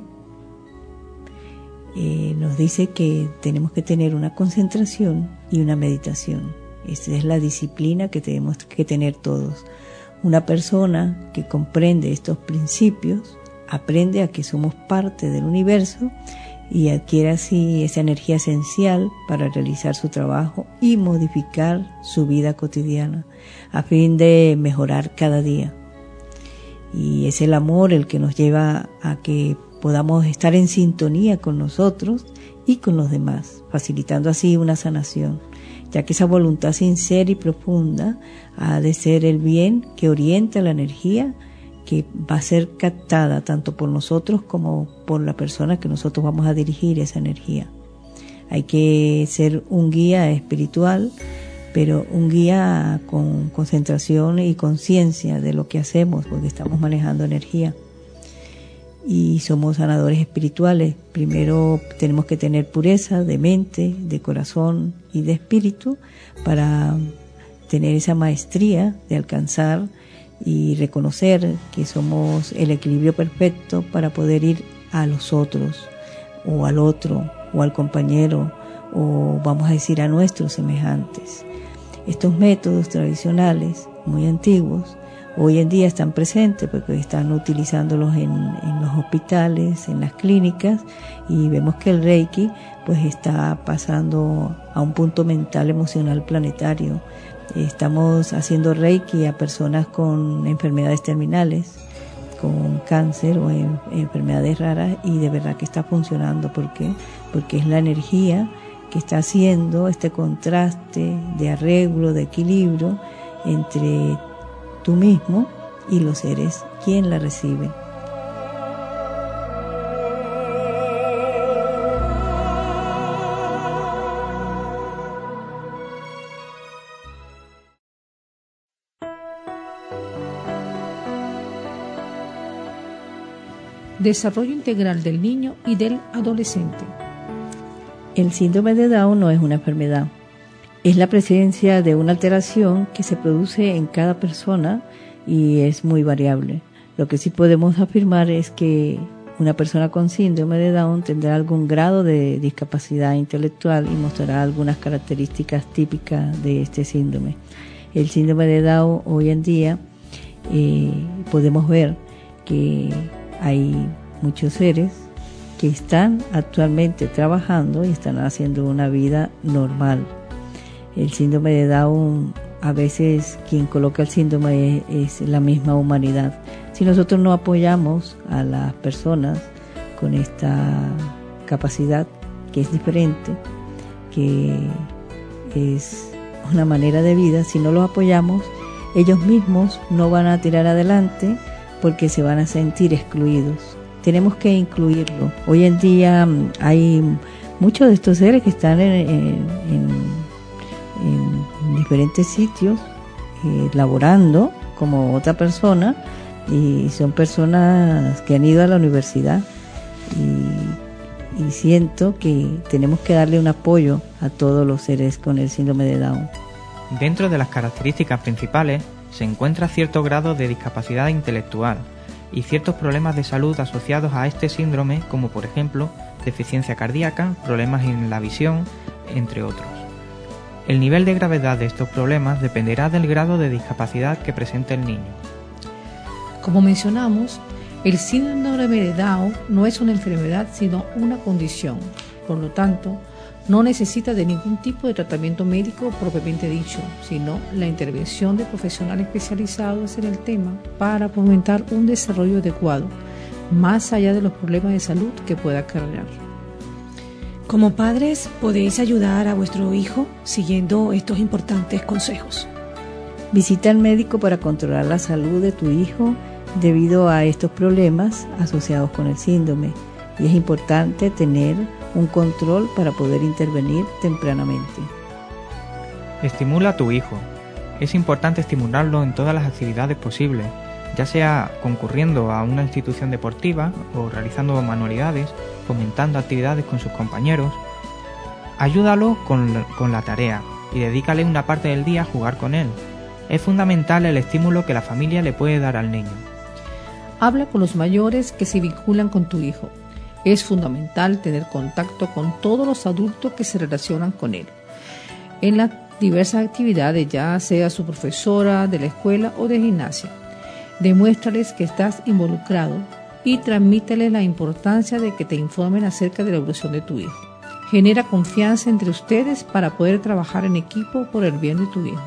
nos dice que tenemos que tener una concentración y una meditación. Esa es la disciplina que tenemos que tener todos. Una persona que comprende estos principios aprende a que somos parte del universo y adquiere así esa energía esencial para realizar su trabajo y modificar su vida cotidiana a fin de mejorar cada día. Y es el amor el que nos lleva a que podamos estar en sintonía con nosotros y con los demás, facilitando así una sanación, ya que esa voluntad sincera y profunda ha de ser el bien que orienta la energía que va a ser captada tanto por nosotros como por la persona que nosotros vamos a dirigir esa energía. Hay que ser un guía espiritual, pero un guía con concentración y conciencia de lo que hacemos, porque estamos manejando energía. Y somos sanadores espirituales. Primero tenemos que tener pureza de mente, de corazón y de espíritu para tener esa maestría de alcanzar y reconocer que somos el equilibrio perfecto para poder ir a los otros, o al otro, o al compañero, o vamos a decir a nuestros semejantes. Estos métodos tradicionales, muy antiguos, hoy en día están presentes porque están utilizándolos en los hospitales, en las clínicas, y vemos que el Reiki pues está pasando a un punto mental, emocional, planetario. Estamos haciendo Reiki a personas con enfermedades terminales, con cáncer o enfermedades raras, y de verdad que está funcionando. ¿Por qué? Porque es la energía que está haciendo este contraste de arreglo, de equilibrio entre tú mismo y los seres quien la reciben. Desarrollo integral del niño y del adolescente. El síndrome de Down no es una enfermedad. Es la presencia de una alteración que se produce en cada persona y es muy variable. Lo que sí podemos afirmar es que una persona con síndrome de Down tendrá algún grado de discapacidad intelectual y mostrará algunas características típicas de este síndrome. El síndrome de Down hoy en día podemos ver que hay muchos seres que están actualmente trabajando y están haciendo una vida normal. El síndrome de Down, a veces quien coloca el síndrome es la misma humanidad. Si nosotros no apoyamos a las personas con esta capacidad, que es diferente, que es una manera de vida, si no los apoyamos, ellos mismos no van a tirar adelante porque se van a sentir excluidos. Tenemos que incluirlo. Hoy en día hay muchos de estos seres que están en diferentes sitios laborando como otra persona, y son personas que han ido a la universidad, y siento que tenemos que darle un apoyo a todos los seres con el síndrome de Down. Dentro de las características principales se encuentra cierto grado de discapacidad intelectual y ciertos problemas de salud asociados a este síndrome, como por ejemplo deficiencia cardíaca, problemas en la visión, entre otros. El nivel de gravedad de estos problemas dependerá del grado de discapacidad que presente el niño. Como mencionamos, el síndrome de Down no es una enfermedad sino una condición. Por lo tanto, no necesita de ningún tipo de tratamiento médico propiamente dicho, sino la intervención de profesionales especializados en el tema para fomentar un desarrollo adecuado, más allá de los problemas de salud que pueda acarrear. Como padres, podéis ayudar a vuestro hijo siguiendo estos importantes consejos. Visita al médico para controlar la salud de tu hijo debido a estos problemas asociados con el síndrome, y es importante tener un control para poder intervenir tempranamente. Estimula a tu hijo. Es importante estimularlo en todas las actividades posibles, ya sea concurriendo a una institución deportiva o realizando manualidades, fomentando actividades con sus compañeros. Ayúdalo con la tarea y dedícale una parte del día a jugar con él. Es fundamental el estímulo que la familia le puede dar al niño. Habla con los mayores que se vinculan con tu hijo. Es fundamental tener contacto con todos los adultos que se relacionan con él en las diversas actividades, ya sea su profesora de la escuela o de gimnasia. Demuéstrales que estás involucrado y transmíteles la importancia de que te informen acerca de la evolución de tu hijo. Genera confianza entre ustedes para poder trabajar en equipo por el bien de tu hijo.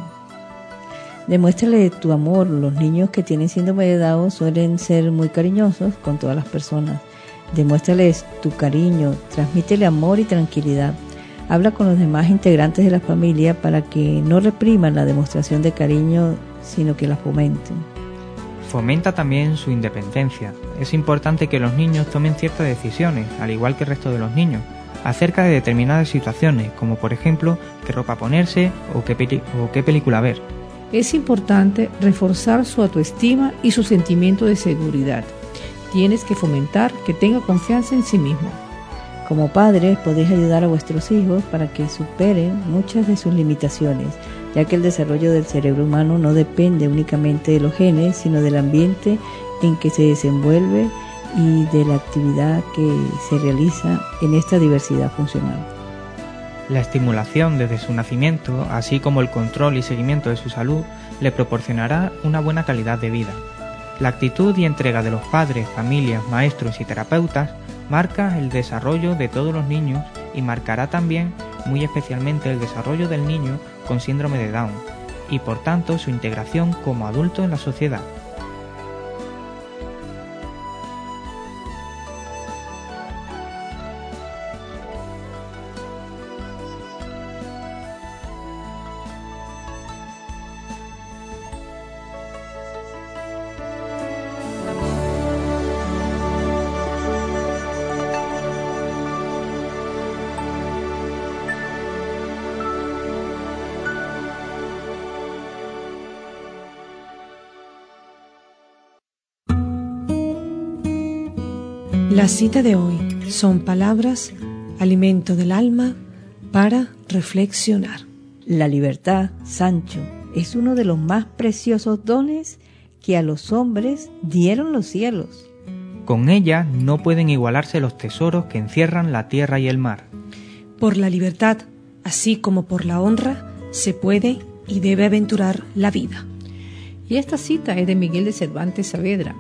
Demuéstrale tu amor. Los niños que tienen síndrome de Down suelen ser muy cariñosos con todas las personas. Demuéstrales tu cariño, transmítele amor y tranquilidad. Habla con los demás integrantes de la familia para que no repriman la demostración de cariño, sino que la fomenten. Fomenta también su independencia. Es importante que los niños tomen ciertas decisiones, al igual que el resto de los niños, acerca de determinadas situaciones, como por ejemplo qué ropa ponerse o qué película ver. Es importante reforzar su autoestima y su sentimiento de seguridad. Tienes que fomentar que tenga confianza en sí mismo. Como padres podéis ayudar a vuestros hijos para que superen muchas de sus limitaciones, ya que el desarrollo del cerebro humano no depende únicamente de los genes, sino del ambiente en que se desenvuelve y de la actividad que se realiza en esta diversidad funcional. La estimulación desde su nacimiento, así como el control y seguimiento de su salud, le proporcionará una buena calidad de vida. La actitud y entrega de los padres, familias, maestros y terapeutas marca el desarrollo de todos los niños y marcará también muy especialmente el desarrollo del niño con síndrome de Down y por tanto su integración como adulto en la sociedad. La cita de hoy son palabras, alimento del alma, para reflexionar. La libertad, Sancho, es uno de los más preciosos dones que a los hombres dieron los cielos. Con ella no pueden igualarse los tesoros que encierran la tierra y el mar. Por la libertad, así como por la honra, se puede y debe aventurar la vida. Y esta cita es de Miguel de Cervantes Saavedra,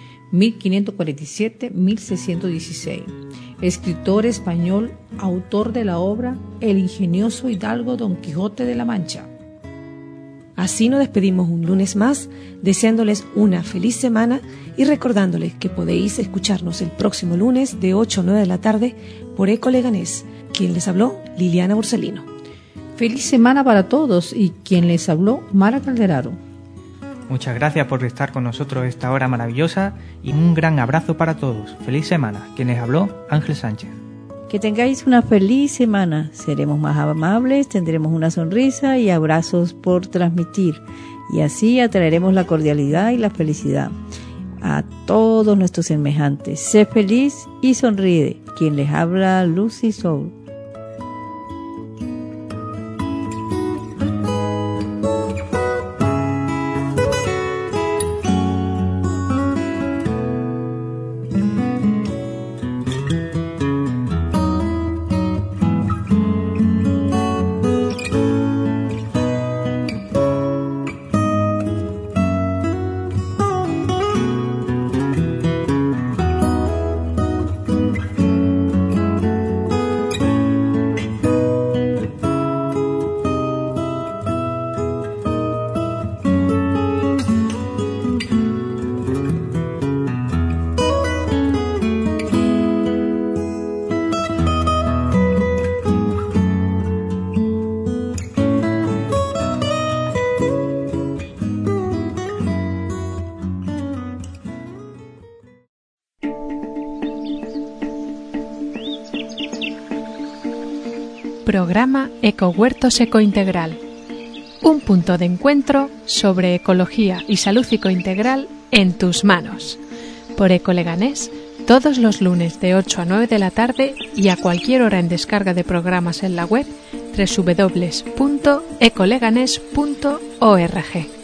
1547-1616, escritor español, autor de la obra El ingenioso hidalgo Don Quijote de la Mancha. Así nos despedimos un lunes más, deseándoles una feliz semana y recordándoles que podéis escucharnos el próximo lunes de 8 a 9 de la tarde por Eco Leganés. Quien les habló, Liliana Borsalino. Feliz semana para todos y quien les habló, Mara Calderaro. Muchas gracias por estar con nosotros esta hora maravillosa y un gran abrazo para todos. Feliz semana. Quien les habló, Ángel Sánchez. Que tengáis una feliz semana. Seremos más amables, tendremos una sonrisa y abrazos por transmitir. Y así atraeremos la cordialidad y la felicidad a todos nuestros semejantes. Sé feliz y sonríe. Quien les habla, Lucy Soul. Programa Ecohuertos Ecointegral. Un punto de encuentro sobre ecología y salud ecointegral en tus manos. Por Ecoleganés, todos los lunes de 8 a 9 de la tarde y a cualquier hora en descarga de programas en la web www.ecoleganés.org.